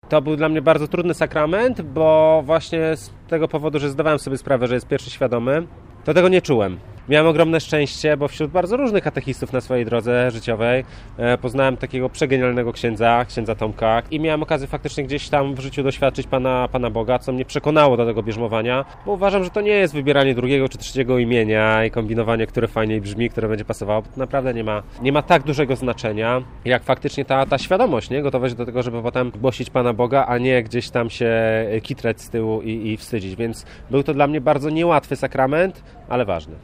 To był dla mnie bardzo trudny sakrament, bo właśnie z tego powodu, że zdawałem sobie sprawę, że jest pierwszy świadomy, to tego nie czułem. Miałem ogromne szczęście, bo wśród bardzo różnych katechistów na swojej drodze życiowej poznałem takiego przegenialnego księdza Tomka i miałem okazję faktycznie gdzieś tam w życiu doświadczyć Pana Boga, co mnie przekonało do tego bierzmowania, bo uważam, że to nie jest wybieranie drugiego czy trzeciego imienia i kombinowanie, które fajniej brzmi, które będzie pasowało, bo to naprawdę nie ma tak dużego znaczenia, jak faktycznie ta świadomość, nie? Gotowość do tego, żeby potem głosić Pana Boga, a nie gdzieś tam się kitrać z tyłu i wstydzić, więc był to dla mnie bardzo niełatwy sakrament, ale ważny.